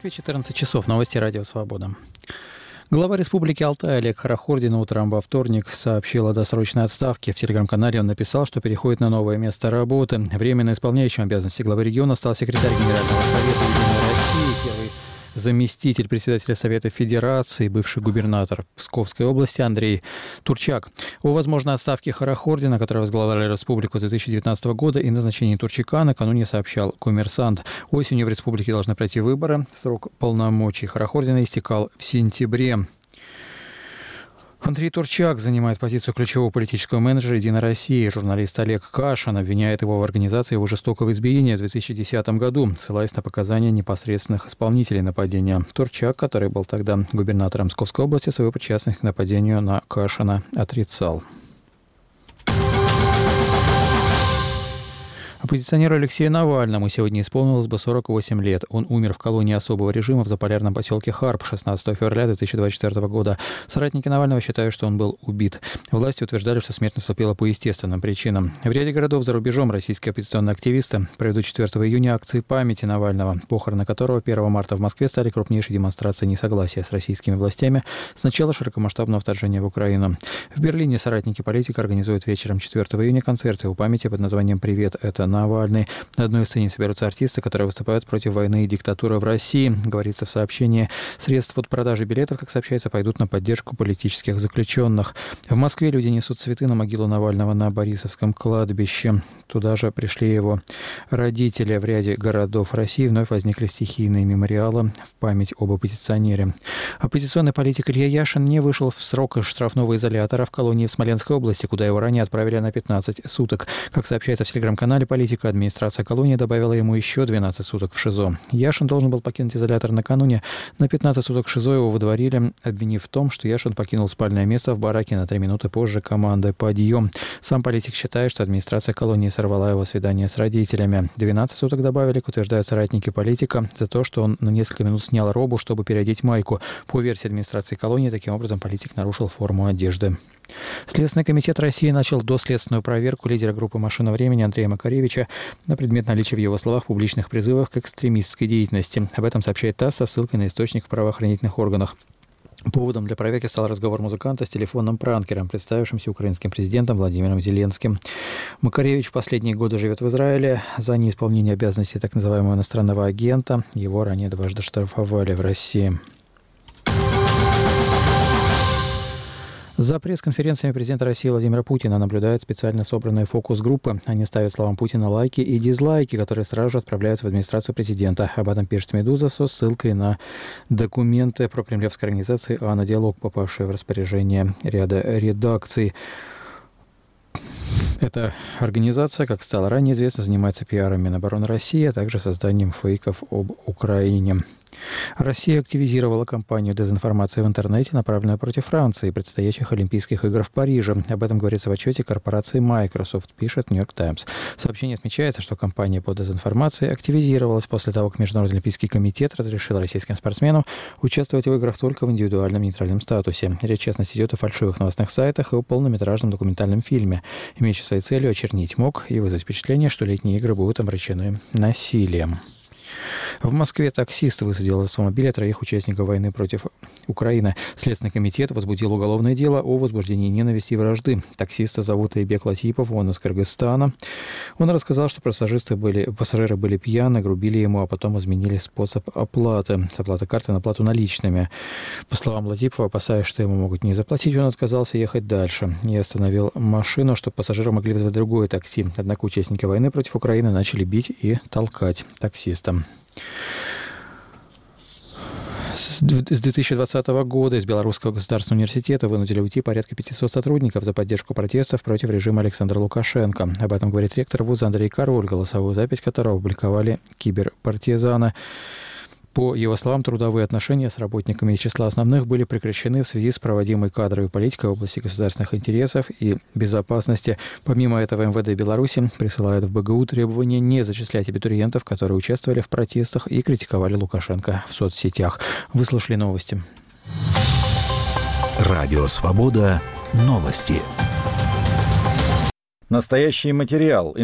Москве 14 часов. Новости радио «Свобода». Глава Республики Алтай Олег Хорохордин утром во вторник сообщил о досрочной отставке. В телеграм-канале он написал, что переходит на новое место работы. Временно исполняющим обязанности главы региона стал секретарь Генерального совета «Единой России», первый заместитель председателя Совета Федерации, бывший губернатор Псковской области Андрей Турчак. О возможной отставке Хорохордина, который возглавлял республику с 2019 года, и назначении Турчака накануне сообщал «Коммерсант». Осенью в республике должны пройти выборы. Срок полномочий Хорохордина истекал в сентябре. Андрей Турчак занимает позицию ключевого политического менеджера «Единой России». Журналист Олег Кашин обвиняет его в организации его жестокого избиения в 2010 году, ссылаясь на показания непосредственных исполнителей нападения. Турчак, который был тогда губернатором Псковской области, свою причастность к нападению на Кашина отрицал. Оппозиционеру Алексею Навальному сегодня исполнилось бы 48 лет. Он умер в колонии особого режима в заполярном поселке Харп 16 февраля 2024 года. Соратники Навального считают, что он был убит. Власти утверждали, что смерть наступила по естественным причинам. В ряде городов за рубежом российские оппозиционные активисты проведут 4 июня акции памяти Навального, похороны которого 1 марта в Москве стали крупнейшей демонстрацией несогласия с российскими властями с начала широкомасштабного вторжения в Украину. В Берлине соратники политика организуют вечером 4 июня концерты у памяти под названием «Привет, это Навальный». На одной сцене соберутся артисты, которые выступают против войны и диктатуры в России. Говорится в сообщении. Средства от продажи билетов, как сообщается, пойдут на поддержку политических заключенных. В Москве люди несут цветы на могилу Навального на Борисовском кладбище. Туда же пришли его родители. В ряде городов России вновь возникли стихийные мемориалы в память об оппозиционере. Оппозиционный политик Илья Яшин не вышел в срок из штрафного изолятора в колонии в Смоленской области, куда его ранее отправили на 15 суток. Как сообщается в телеграм-канале политика, администрация колонии добавила ему еще 12 суток в ШИЗО. Яшин должен был покинуть изолятор накануне. На 15 суток в ШИЗО его выдворили, обвинив в том, что Яшин покинул спальное место в бараке на 3 минуты позже команды «Подъем». Сам политик считает, что администрация колонии сорвала его свидание с родителями. 12 суток добавили, утверждают соратники политика, за то, что он на несколько минут снял робу, чтобы переодеть майку. По версии администрации колонии, таким образом политик нарушил форму одежды. Следственный комитет России начал доследственную проверку лидера группы «Машина времени» Андрея Макаревича на предмет наличия в его словах публичных призывов к экстремистской деятельности. Об этом сообщает ТАСС со ссылкой на источник в правоохранительных органах. Поводом для проверки стал разговор музыканта с телефонным пранкером, представившимся украинским президентом Владимиром Зеленским. Макаревич в последние годы живет в Израиле. За неисполнение обязанностей так называемого иностранного агента его ранее дважды штрафовали в России. За пресс-конференциями президента России Владимира Путина наблюдают специально собранные фокус-группы. Они ставят словам Путина лайки и дизлайки, которые сразу же отправляются в администрацию президента. Об этом пишет «Медуза» со ссылкой на документы про кремлевской организации «Ана Диалог», попавшие в распоряжение ряда редакций. Эта организация, как стало ранее известно, занимается пиаром Минобороны России, а также созданием фейков об Украине. Россия активизировала кампанию дезинформации в интернете, направленную против Франции и предстоящих Олимпийских игр в Париже. Об этом говорится в отчете корпорации Microsoft, пишет New York Times. В сообщении отмечается, что кампания по дезинформации активизировалась после того, как Международный Олимпийский комитет разрешил российским спортсменам участвовать в играх только в индивидуальном нейтральном статусе. Речь, в частности, идет о фальшивых новостных сайтах и о полнометражном документальном фильме, имеющем своей целью очернить МОК и вызвать впечатление, что летние игры будут омрачены насилием. В Москве таксист высадил из автомобиля 3 участников войны против Украины. Следственный комитет возбудил уголовное дело о возбуждении ненависти и вражды. Таксиста зовут Айбек Латипов, он из Кыргызстана. Он рассказал, что пассажиры были пьяны, грубили ему, а потом изменили способ оплаты. С оплаты карты на плату наличными. По словам Латипова, опасаясь, что ему могут не заплатить, он отказался ехать дальше и остановил машину, чтобы пассажиры могли вызвать другое такси. Однако участники войны против Украины начали бить и толкать таксиста. С 2020 года из Белорусского государственного университета вынудили уйти порядка 500 сотрудников за поддержку протестов против режима Александра Лукашенко. Об этом говорит ректор вуза Андрей Король, голосовую запись которого опубликовали киберпартизаны. По его словам, трудовые отношения с работниками из числа основных были прекращены в связи с проводимой кадровой политикой в области государственных интересов и безопасности. Помимо этого, МВД Беларуси присылает в БГУ требования не зачислять абитуриентов, которые участвовали в протестах и критиковали Лукашенко в соцсетях. Вы слышали новости. Радио «Свобода». Новости. Настоящий материал.